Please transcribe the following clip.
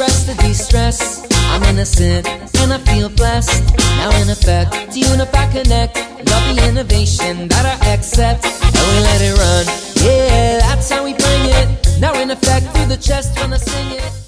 express the de-stress. I'm innocent and I feel blessed. Now in effect, to unify, connect, love the innovation that I accept, and we let it run. Yeah, that's how we bring it. Now in effect, through the chest when I sing it.